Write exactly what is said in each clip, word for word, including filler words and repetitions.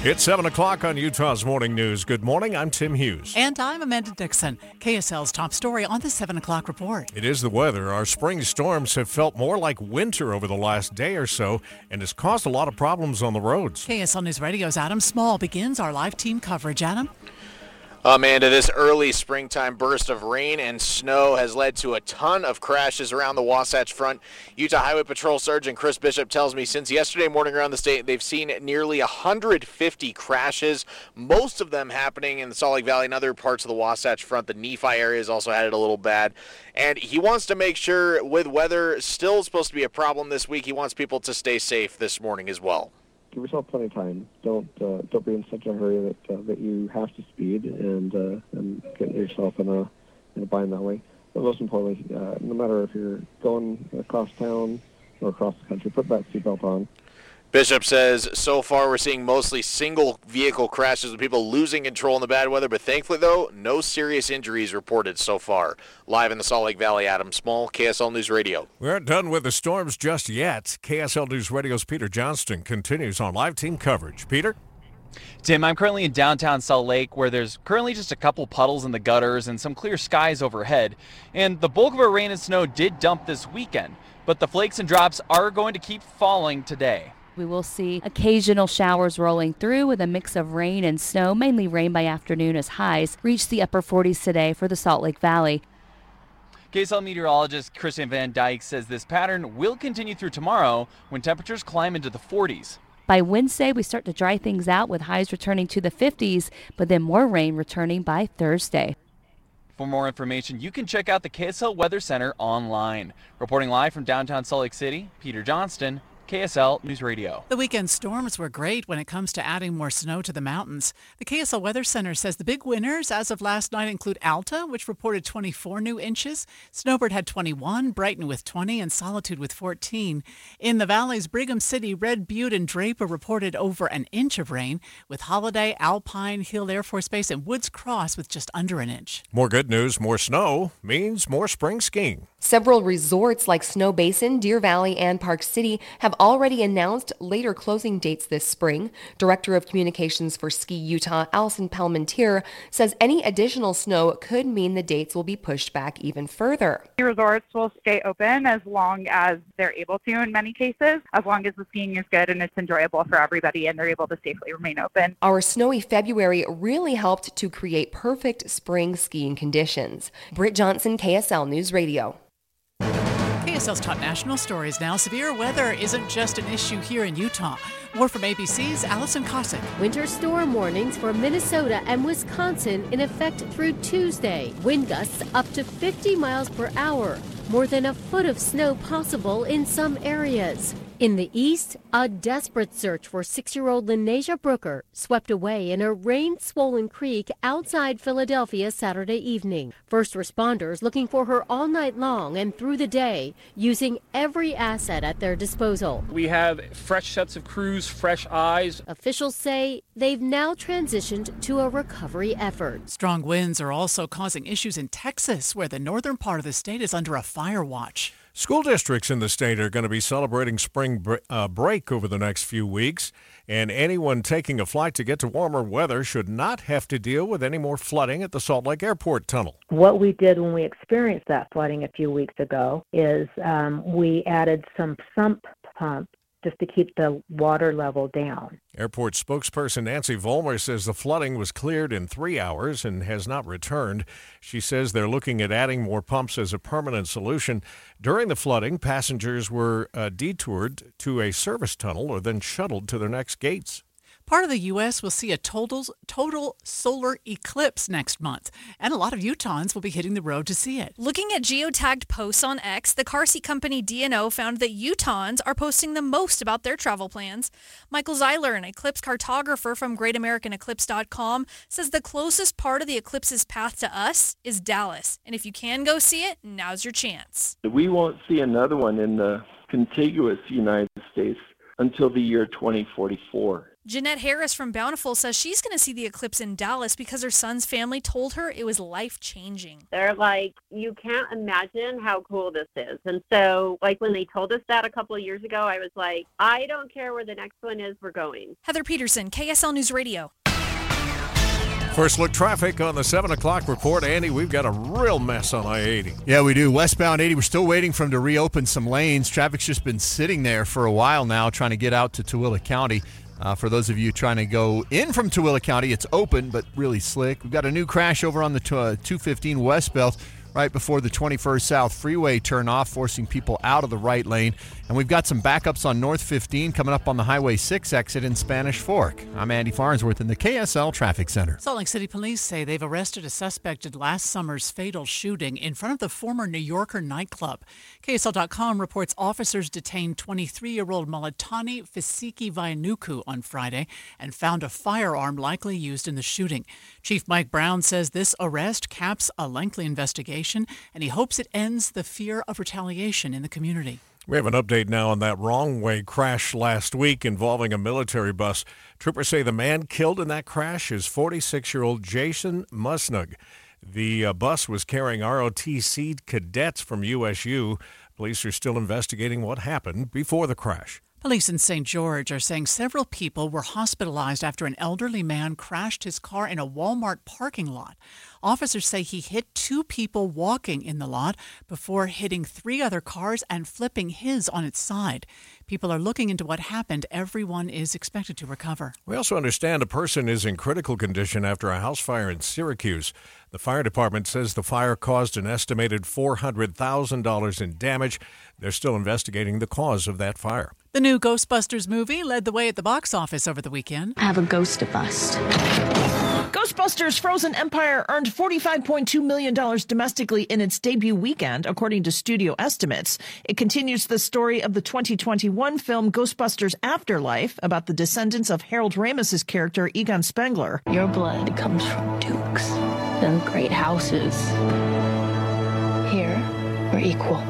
It's seven o'clock on Utah's Morning News. Good morning, I'm Tim Hughes. And I'm Amanda Dixon. K S L's top story on the seven o'clock report. It is the weather. Our spring storms have felt more like winter over the last day or so, and has caused a lot of problems on the roads. K S L News Radio's Adam Small begins our live team coverage. Adam? Amanda, this early springtime burst of rain and snow has led to a ton of crashes around the Wasatch Front. Utah Highway Patrol Sergeant Chris Bishop tells me since yesterday morning around the state, they've seen nearly one hundred fifty crashes, most of them happening in the Salt Lake Valley and other parts of the Wasatch Front. The Nephi area has also had it a little bad. And he wants to make sure, with weather still supposed to be a problem this week, he wants people to stay safe this morning as well. Give yourself plenty of time. Don't uh, don't be in such a hurry that uh, that you have to speed and uh, and get yourself in a in a bind that way. But most importantly, uh, no matter if you're going across town or across the country, put that seatbelt on. Bishop says so far we're seeing mostly single vehicle crashes with people losing control in the bad weather, but thankfully, though, no serious injuries reported so far. Live in the Salt Lake Valley, Adam Small, K S L News Radio. We aren't done with the storms just yet. K S L News Radio's Peter Johnston continues on live team coverage. Peter? Tim, I'm currently in downtown Salt Lake where there's currently just a couple puddles in the gutters and some clear skies overhead. And the bulk of our rain and snow did dump this weekend, but the flakes and drops are going to keep falling today. We will see occasional showers rolling through with a mix of rain and snow, mainly rain by afternoon as highs reach the upper forties today for the Salt Lake Valley. K S L meteorologist Christian Van Dyke says this pattern will continue through tomorrow when temperatures climb into the forties. By Wednesday, we start to dry things out with highs returning to the fifties, but then more rain returning by Thursday. For more information, you can check out the K S L Weather Center online. Reporting live from downtown Salt Lake City, Peter Johnston, K S L News Radio. The weekend storms were great when it comes to adding more snow to the mountains. The K S L Weather Center says the big winners as of last night include Alta, which reported twenty-four new inches. Snowbird had twenty-one, Brighton with twenty, and Solitude with fourteen. In the valleys, Brigham City, Red Butte, and Draper reported over an inch of rain, with Holiday, Alpine, Hill Air Force Base, and Woods Cross with just under an inch. More good news, more snow means more spring skiing. Several resorts like Snow Basin, Deer Valley, and Park City have already announced later closing dates this spring. Director of Communications for Ski Utah, Allison Palmentier, says any additional snow could mean the dates will be pushed back even further. Resorts will stay open as long as they're able to in many cases, as long as the skiing is good and it's enjoyable for everybody and they're able to safely remain open. Our snowy February really helped to create perfect spring skiing conditions. Britt Johnson, K S L News Radio. K S L's top national stories now. Severe weather isn't just an issue here in Utah. More from A B C's Allison Cossack. Winter storm warnings for Minnesota and Wisconsin in effect through Tuesday. Wind gusts up to fifty miles per hour. More than a foot of snow possible in some areas. In the east, a desperate search for six-year-old Linasia Brooker swept away in a rain-swollen creek outside Philadelphia Saturday evening. First responders looking for her all night long and through the day, using every asset at their disposal. We have fresh sets of crews, fresh eyes. Officials say they've now transitioned to a recovery effort. Strong winds are also causing issues in Texas, where the northern part of the state is under a fire watch. School districts in the state are going to be celebrating spring bre- uh, break over the next few weeks, and anyone taking a flight to get to warmer weather should not have to deal with any more flooding at the Salt Lake Airport tunnel. What we did when we experienced that flooding a few weeks ago is um, we added some sump pumps just to keep the water level down. Airport spokesperson Nancy Vollmer says the flooding was cleared in three hours and has not returned. She says they're looking at adding more pumps as a permanent solution. During the flooding, passengers were uh, detoured to a service tunnel or then shuttled to their next gates. Part of the U S will see a total, total solar eclipse next month, and a lot of Utahns will be hitting the road to see it. Looking at geotagged posts on X, the car seat company D and O found that Utahns are posting the most about their travel plans. Michael Zeiler, an eclipse cartographer from great american eclipse dot com, says the closest part of the eclipse's path to us is Dallas, and if you can go see it, now's your chance. We won't see another one in the contiguous United States until the year twenty forty-four. Jeanette Harris from Bountiful says she's going to see the eclipse in Dallas because her son's family told her it was life-changing. They're like, you can't imagine how cool this is. And so, like, when they told us that a couple of years ago, I was like, I don't care where the next one is, we're going. Heather Peterson, K S L News Radio. First look traffic on the seven o'clock report. Andy, we've got a real mess on I eighty. Yeah, we do. Westbound eighty, we're still waiting for them to reopen some lanes. Traffic's just been sitting there for a while now trying to get out to Tooele County. Uh, for those of you trying to go in from Tooele County, it's open but really slick. We've got a new crash over on the uh, two fifteen westbound right before the twenty-first South Freeway turnoff, forcing people out of the right lane. And we've got some backups on North fifteen coming up on the Highway six exit in Spanish Fork. I'm Andy Farnsworth in the K S L Traffic Center. Salt Lake City police say they've arrested a suspect in last summer's fatal shooting in front of the former New Yorker nightclub. K S L dot com reports officers detained twenty-three-year-old Malatani Fisiki Vaianuku on Friday and found a firearm likely used in the shooting. Chief Mike Brown says this arrest caps a lengthy investigation, and he hopes it ends the fear of retaliation in the community. We have an update now on that wrong-way crash last week involving a military bus. Troopers say the man killed in that crash is forty-six-year-old Jason Musnug. The uh, bus was carrying R O T C cadets from U S U. Police are still investigating what happened before the crash. Police in Saint George are saying several people were hospitalized after an elderly man crashed his car in a Walmart parking lot. Officers say he hit two people walking in the lot before hitting three other cars and flipping his on its side. People are looking into what happened. Everyone is expected to recover. We also understand a person is in critical condition after a house fire in Syracuse. The fire department says the fire caused an estimated four hundred thousand dollars in damage. They're still investigating the cause of that fire. The new Ghostbusters movie led the way at the box office over the weekend. I have a ghost to bust. Ghostbusters Frozen Empire earned forty-five point two million dollars domestically in its debut weekend, according to studio estimates. It continues the story of the twenty twenty-one film Ghostbusters Afterlife, about the descendants of Harold Ramis's character Egon Spengler. Your blood comes from dukes and great houses. Here, we're equal.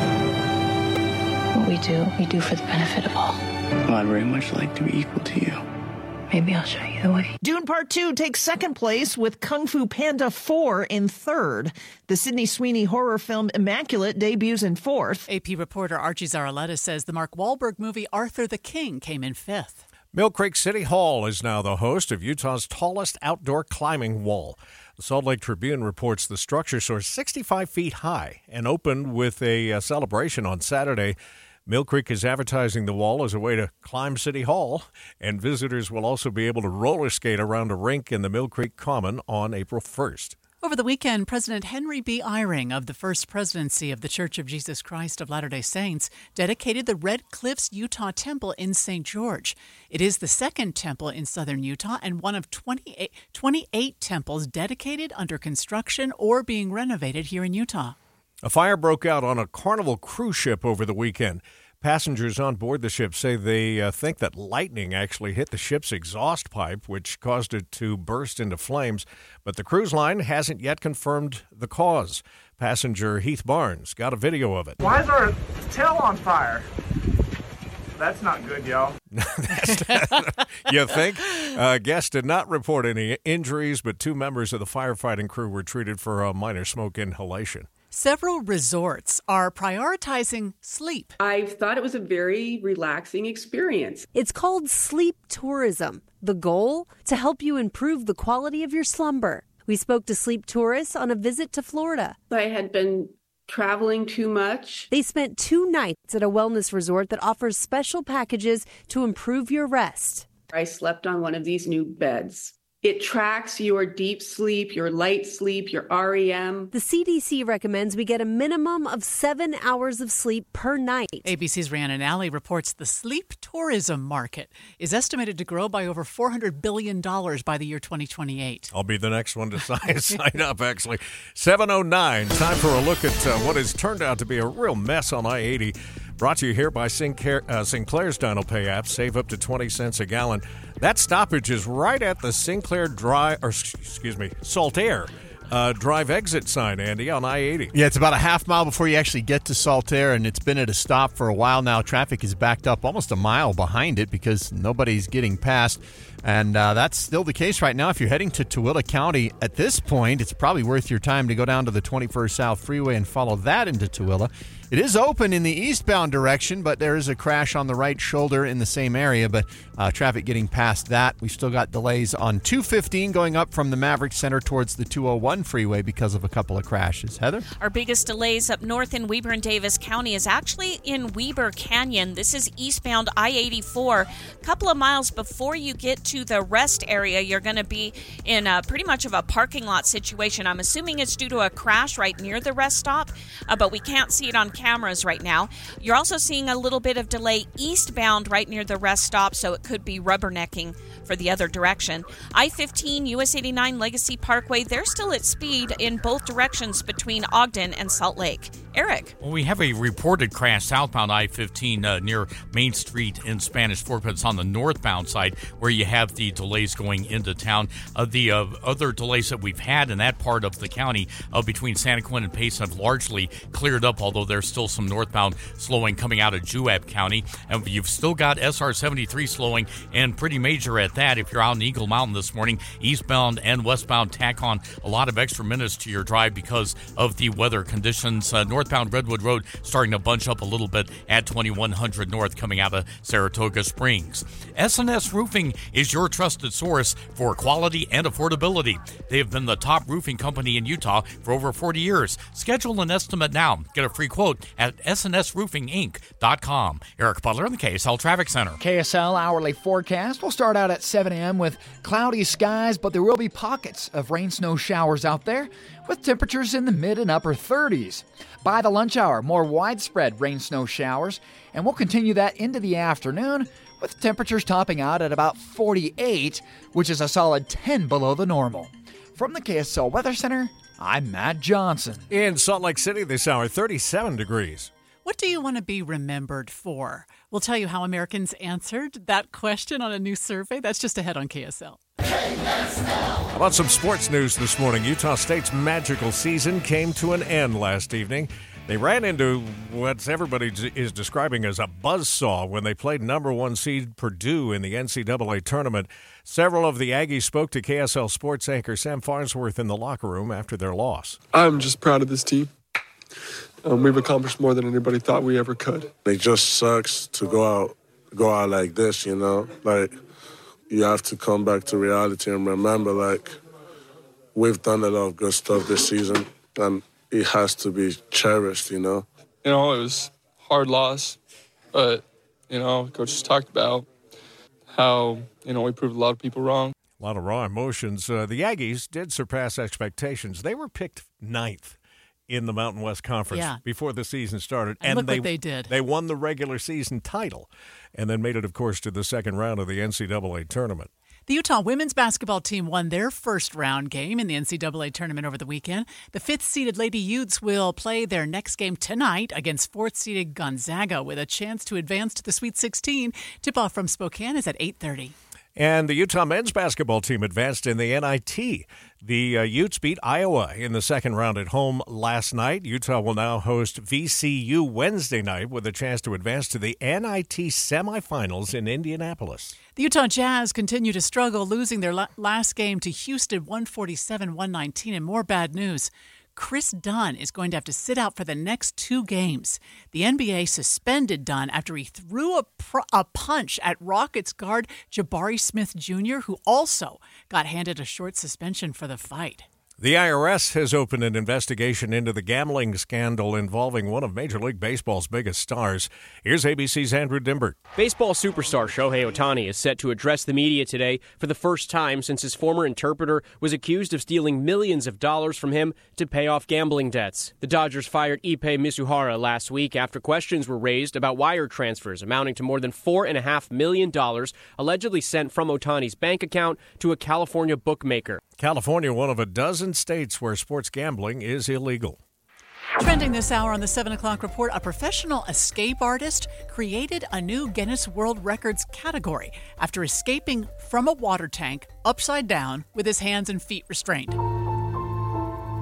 What we do, we do for the benefit of all. Well, I'd very much like to be equal to you. Maybe I'll show you the way. Dune Part two takes second place with Kung Fu Panda four in third. The Sydney Sweeney horror film Immaculate debuts in fourth. A P reporter Archie Zaraleta says the Mark Wahlberg movie Arthur the King came in fifth. Mill Creek City Hall is now the host of Utah's tallest outdoor climbing wall. The Salt Lake Tribune reports the structure soars sixty-five feet high and opened with a, a celebration on Saturday. Mill Creek is advertising the wall as a way to climb City Hall, and visitors will also be able to roller skate around a rink in the Mill Creek Common on April first. Over the weekend, President Henry B. Eyring of the First Presidency of the Church of Jesus Christ of Latter-day Saints dedicated the Red Cliffs Utah Temple in Saint George. It is the second temple in southern Utah and one of twenty-eight, twenty-eight temples dedicated, under construction, or being renovated here in Utah. A fire broke out on a Carnival cruise ship over the weekend. Passengers on board the ship say they uh, think that lightning actually hit the ship's exhaust pipe, which caused it to burst into flames. But the cruise line hasn't yet confirmed the cause. Passenger Heath Barnes got a video of it. Why is our tail on fire? That's not good, y'all. You think? Uh, guests did not report any injuries, but two members of the firefighting crew were treated for a minor smoke inhalation. Several resorts are prioritizing sleep. I thought it was a very relaxing experience. It's called sleep tourism. The goal? To help you improve the quality of your slumber. We spoke to sleep tourists on a visit to Florida. I had been traveling too much. They spent two nights at a wellness resort that offers special packages to improve your rest. I slept on one of these new beds. It tracks your deep sleep, your light sleep, your R E M. The C D C recommends we get a minimum of seven hours of sleep per night. A B C's Rhiannon Alley reports the sleep tourism market is estimated to grow by over four hundred billion dollars by the year twenty twenty-eight. I'll be the next one to sign, sign up, actually. seven oh nine, time for a look at uh, what has turned out to be a real mess on I eighty. Brought to you here by Sinclair, uh, Sinclair's Dino Pay app. Save up to twenty cents a gallon. That stoppage is right at the Sinclair Dry, or excuse me, Salt Air uh, drive exit sign, Andy, on I eighty. Yeah, it's about a half mile before you actually get to Saltaire, and it's been at a stop for a while now. Traffic is backed up almost a mile behind it because nobody's getting past. And uh, that's still the case right now. If you're heading to Tooele County at this point, it's probably worth your time to go down to the twenty-first South Freeway and follow that into Tooele. It is open in the eastbound direction, but there is a crash on the right shoulder in the same area, but uh, traffic getting past that. We've still got delays on two fifteen going up from the Maverick Center towards the two oh one freeway because of a couple of crashes. Heather? Our biggest delays up north in Weber and Davis County is actually in Weber Canyon. This is eastbound I eighty-four. A couple of miles before you get to the rest area, you're going to be in a, pretty much of a parking lot situation. I'm assuming it's due to a crash right near the rest stop, uh, but we can't see it on cameras right now. You're also seeing a little bit of delay eastbound right near the rest stop, so it could be rubbernecking for the other direction. I fifteen, U S eighty-nine, Legacy Parkway, they're still at speed in both directions between Ogden and Salt Lake. Eric? Well, we have a reported crash southbound I fifteen uh, near Main Street in Spanish Fork, but it's on the northbound side where you have the delays going into town. Uh, the uh, other delays that we've had in that part of the county uh, between Santaquin and Payson have largely cleared up, although there's still some northbound slowing coming out of Juab County. And you've still got S R seventy-three slowing, and pretty major at that. If you're out in Eagle Mountain this morning, eastbound and westbound tack on a lot of extra minutes to your drive because of the weather conditions. Uh, northbound Redwood Road starting to bunch up a little bit at twenty-one hundred north coming out of Saratoga Springs. S and S Roofing is your trusted source for quality and affordability. They have been the top roofing company in Utah for over forty years. Schedule an estimate now. Get a free quote at S and S roofing inc dot com. Eric Butler in the K S L Traffic Center. K S L hourly forecast will start out at seven a.m. with cloudy skies, but there will be pockets of rain snow showers out there with temperatures in the mid and upper thirties. By the lunch hour, more widespread rain snow showers, and we'll continue that into the afternoon with temperatures topping out at about forty-eight, which is a solid ten below the normal. From the K S L Weather Center, I'm Matt Johnson. In Salt Lake City this hour, thirty-seven degrees. What do you want to be remembered for? We'll tell you how Americans answered that question on a new survey. That's just ahead on K S L. How about some sports news this morning? Utah State's magical season came to an end last evening. They ran into what everybody is describing as a buzzsaw when they played number one seed Purdue in the N C double A tournament. Several of the Aggies spoke to K S L sports anchor Sam Farnsworth in the locker room after their loss. I'm just proud of this team. Um, we've accomplished more than anybody thought we ever could. It just sucks to go out, go out like this, you know? Like, you have to come back to reality and remember, like, we've done a lot of good stuff this season, and it has to be cherished, you know? You know, it was a hard loss, but, you know, Coach just talked about how, you know, we proved a lot of people wrong. A lot of raw emotions. Uh, the Aggies did surpass expectations. They were picked ninth in the Mountain West Conference yeah. before the season started. And, and look they, what they did. They won the regular season title and then made it, of course, to the second round of the N C double A tournament. The Utah women's basketball team won their first round game in the N C double A tournament over the weekend. The fifth-seeded Lady Utes will play their next game tonight against fourth-seeded Gonzaga with a chance to advance to the Sweet sixteen. Tip-off from Spokane is at eight thirty. And the Utah men's basketball team advanced in the N I T. The uh, Utes beat Iowa in the second round at home last night. Utah will now host V C U Wednesday night with a chance to advance to the N I T semifinals in Indianapolis. The Utah Jazz continue to struggle, losing their la- last game to Houston one forty-seven to one nineteen. And more bad news. Chris Dunn is going to have to sit out for the next two games. The N B A suspended Dunn after he threw a, pr- a punch at Rockets guard Jabari Smith Junior, who also got handed a short suspension for the fight. The I R S has opened an investigation into the gambling scandal involving one of Major League Baseball's biggest stars. Here's A B C's Andrew Dimber. Baseball superstar Shohei Ohtani is set to address the media today for the first time since his former interpreter was accused of stealing millions of dollars from him to pay off gambling debts. The Dodgers fired Ippei Mizuhara last week after questions were raised about wire transfers amounting to more than four point five million dollars allegedly sent from Ohtani's bank account to a California bookmaker. California, one of a dozen states where sports gambling is illegal. Trending this hour on the seven o'clock report, a professional escape artist created a new Guinness World Records category after escaping from a water tank upside down with his hands and feet restrained.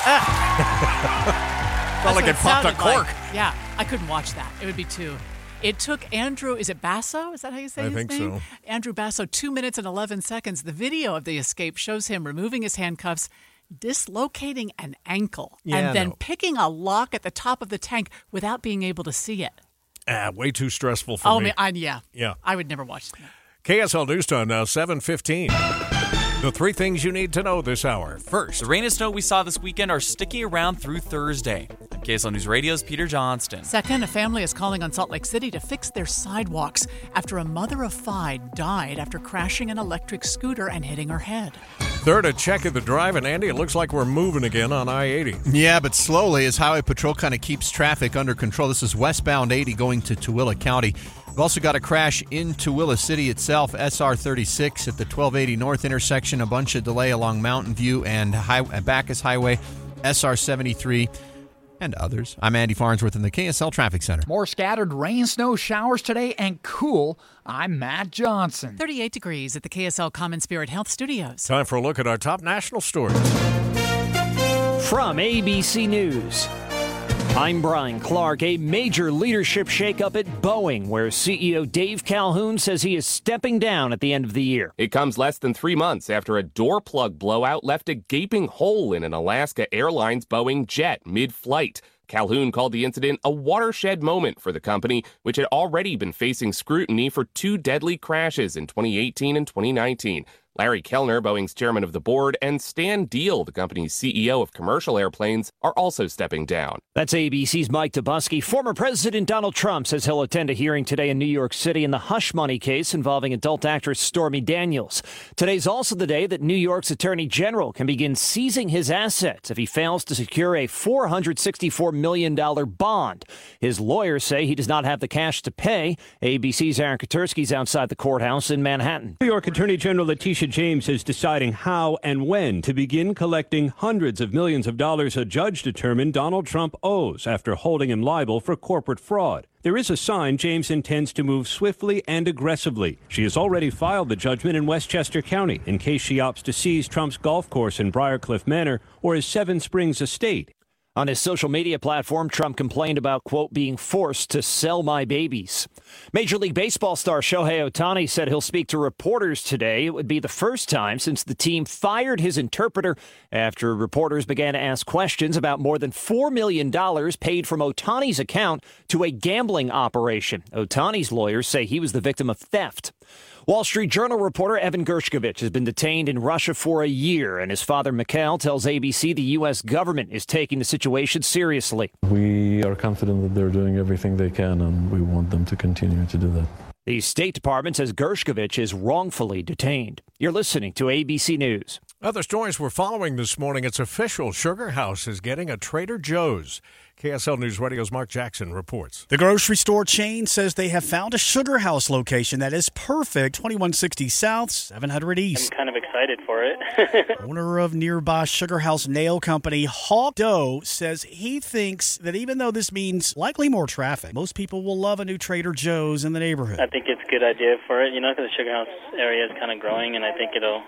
Felt like it popped a cork. Like. Yeah, I couldn't watch that. It would be too. It took Andrew, is it Basso? Is that how you say I his think name? so. Andrew Basso, two minutes and eleven seconds. The video of the escape shows him removing his handcuffs, dislocating an ankle, Yeah, and then no. picking a lock at the top of the tank without being able to see it. Ah, way too stressful for oh, me. man, I, yeah. Yeah. I would never watch that. K S L News Time now, seven fifteen. The three things you need to know this hour. First, the rain and snow we saw this weekend are sticking around through Thursday. I'm K S L News Radio's Peter Johnston. Second, a family is calling on Salt Lake City to fix their sidewalks after a mother of five died after crashing an electric scooter and hitting her head. Third, a check of the drive, and Andy, it looks like we're moving again on I eighty. Yeah, but slowly as Highway Patrol kind of keeps traffic under control. This is westbound eighty going to Tooele County. We've also got a crash in Tooele City itself, S R thirty-six at the twelve eighty North intersection. A bunch of delay along Mountain View and High- Bacchus Highway, S R seventy-three, and others. I'm Andy Farnsworth in the K S L Traffic Center. More scattered rain, snow showers today and cool. I'm Matt Johnson. thirty-eight degrees at the K S L Common Spirit Health Studios. Time for a look at our top national stories. From A B C News, I'm Brian Clark. A major leadership shakeup at Boeing, where C E O Dave Calhoun says he is stepping down at the end of the year. It comes less than three months after a door plug blowout left a gaping hole in an Alaska Airlines Boeing jet mid-flight. Calhoun called the incident a watershed moment for the company, which had already been facing scrutiny for two deadly crashes in twenty eighteen and twenty nineteen. Larry Kellner, Boeing's chairman of the board, and Stan Deal, the company's C E O of commercial airplanes, are also stepping down. That's A B C's Mike Dubusky. Former President Donald Trump says he'll attend a hearing today in New York City in the hush money case involving adult actress Stormy Daniels. Today's also the day that New York's Attorney General can begin seizing his assets if he fails to secure a four hundred sixty-four million dollars bond. His lawyers say he does not have the cash to pay. A B C's Aaron Katersky's outside the courthouse in Manhattan. New York Attorney General Letitia James is deciding how and when to begin collecting hundreds of millions of dollars a judge determined Donald Trump owes after holding him liable for corporate fraud. There is a sign James intends to move swiftly and aggressively. She has already filed the judgment in Westchester County in case she opts to seize Trump's golf course in Briarcliff Manor or his Seven Springs estate. On his social media platform, Trump complained about, quote, being forced to sell my babies. Major League Baseball star Shohei Ohtani said he'll speak to reporters today. It would be the first time since the team fired his interpreter after reporters began to ask questions about more than four million dollars paid from Ohtani's account to a gambling operation. Ohtani's lawyers say he was the victim of theft. Wall Street Journal reporter Evan Gershkovich has been detained in Russia for a year, and his father, Mikhail, tells A B C the U S government is taking the situation seriously. We are confident that they're doing everything they can, and we want them to continue to do that. The State Department says Gershkovich is wrongfully detained. You're listening to A B C News. Other stories we're following this morning. It's official. Sugar House is getting a Trader Joe's. K S L News Radio's Mark Jackson reports. The grocery store chain says they have found a Sugar House location that is perfect, twenty-one sixty South, seven hundred East. I'm kind of excited for it. Owner of nearby Sugar House nail company Hawk Doe says he thinks that even though this means likely more traffic, most people will love a new Trader Joe's in the neighborhood. I think it's a good idea for it, you know, because the Sugar House area is kind of growing, and I think it'll,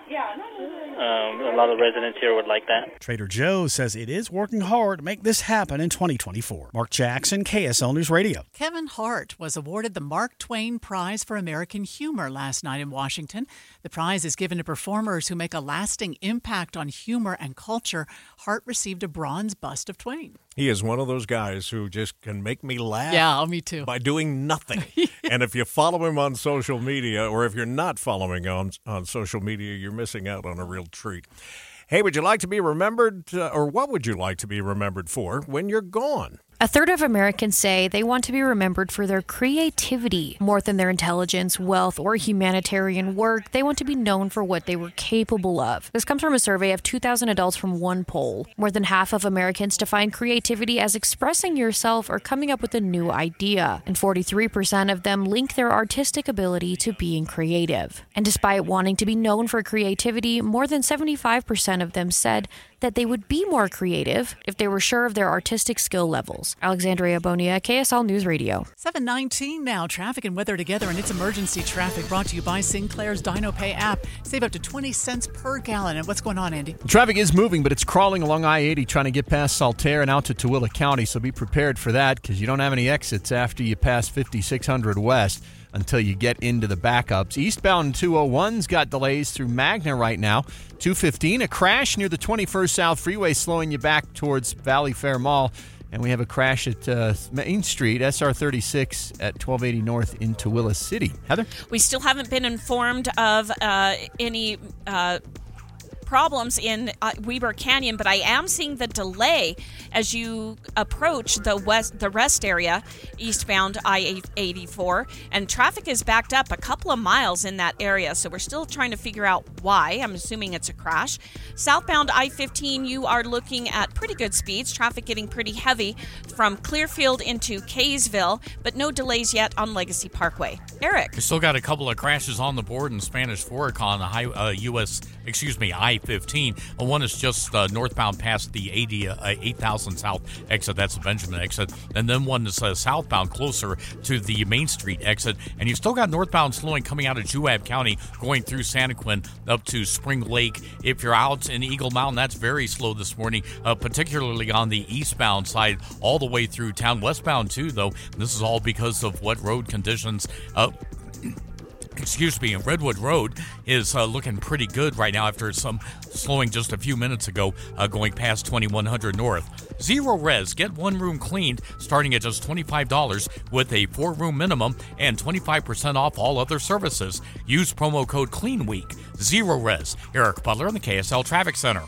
um, a lot of residents here would like that. Trader Joe's says it is working hard to make this happen in twenty twenty-four. Mark Jackson, K S L News Radio. Kevin Hart was awarded the Mark Twain Prize for American Humor last night in Washington. The prize is given to performers who make a lasting impact on humor and culture. Hart received a bronze bust of Twain. He is one of those guys who just can make me laugh. Yeah, me too. By doing nothing. And if you follow him on social media, or if you're not following on on social media, you're missing out on a real treat. Hey, would you like to be remembered, uh, or what would you like to be remembered for when you're gone? A third of Americans say they want to be remembered for their creativity. More than their intelligence, wealth, or humanitarian work, they want to be known for what they were capable of. This comes from a survey of two thousand adults from one poll. More than half of Americans define creativity as expressing yourself or coming up with a new idea. And forty-three percent of them link their artistic ability to being creative. And despite wanting to be known for creativity, more than seventy-five percent of them said that they would be more creative if they were sure of their artistic skill levels. Alexandria Bonilla, K S L News Radio. seven nineteen now. Traffic and weather together, and it's emergency traffic brought to you by Sinclair's DinoPay app. Save up to twenty cents per gallon. And what's going on, Andy? Traffic is moving, but it's crawling along I eighty trying to get past Saltaire and out to Tooele County, so be prepared for that because you don't have any exits after you pass fifty-six hundred West until you get into the backups. Eastbound two oh one's got delays through Magna right now. two fifteen, a crash near the twenty-first South Freeway slowing you back towards Valley Fair Mall. And we have a crash at uh, Main Street, S R thirty-six at twelve eighty North in Tooele City. Heather? We still haven't been informed of uh, any uh, problems in uh, Weber Canyon, but I am seeing the delay as you approach the west, the rest area, eastbound I eighty-four, and traffic is backed up a couple of miles in that area, so we're still trying to figure out why. I'm assuming it's a crash. Southbound I fifteen, you are looking at pretty good speeds, traffic getting pretty heavy from Clearfield into Kaysville, but no delays yet on Legacy Parkway. Eric? We still got a couple of crashes on the board in Spanish Fork on the high, uh, U S, excuse me, I fifteen. One is just uh, northbound past the eighty, uh, eight thousand South exit. That's the Benjamin exit. And then one is uh, southbound closer to the Main Street exit. And you've still got northbound slowing coming out of Juab County going through Santaquin up to Spring Lake. If you're out in Eagle Mountain, that's very slow this morning, uh, particularly on the eastbound side all the way through town. Westbound too, though. This is all because of wet road conditions. Uh, Excuse me, and Redwood Road is uh, looking pretty good right now after some slowing just a few minutes ago uh, going past twenty-one hundred North. Zero Res, get one room cleaned starting at just twenty-five dollars with a four-room minimum and twenty-five percent off all other services. Use promo code CLEANWEEK. Zero Res. Eric Butler in the K S L Traffic Center.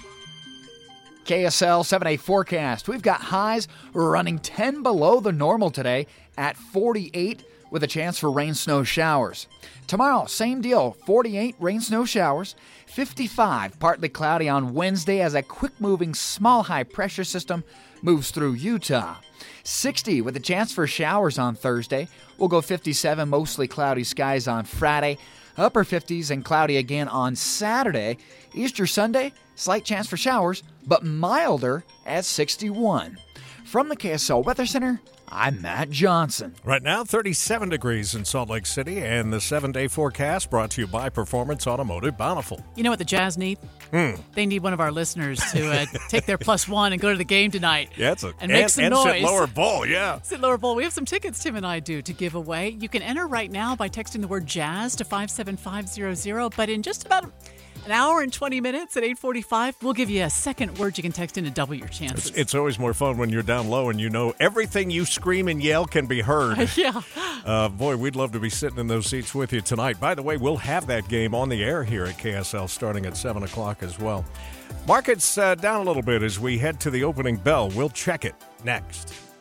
K S L seven-day forecast. We've got highs running ten below the normal today at forty-eight with a chance for rain, snow, showers. Tomorrow, same deal, forty-eight rain, snow, showers. fifty-five partly cloudy on Wednesday as a quick-moving small high-pressure system moves through Utah. sixty with a chance for showers on Thursday. We'll go fifty-seven, mostly cloudy skies on Friday. Upper fifties and cloudy again on Saturday. Easter Sunday, slight chance for showers, but milder at sixty-one. From the K S L Weather Center, I'm Matt Johnson. Right now, thirty-seven degrees in Salt Lake City, and the seven-day forecast brought to you by Performance Automotive Bountiful. You know what the Jazz need? Hmm. They need one of our listeners to uh, take their plus one and go to the game tonight. Yeah, it's a, and make and, some and noise. sit lower bowl, yeah. Sit lower bowl. We have some tickets, Tim and I do, to give away. You can enter right now by texting the word Jazz to five seven five zero zero, but in just about an hour and twenty minutes at eight forty-five, we'll give you a second word you can text in to double your chances. It's, it's always more fun when you're down low and you know everything you scream and yell can be heard. yeah. Uh, boy, we'd love to be sitting in those seats with you tonight. By the way, we'll have that game on the air here at K S L starting at seven o'clock as well. Markets uh, down a little bit as we head to the opening bell. We'll check it next.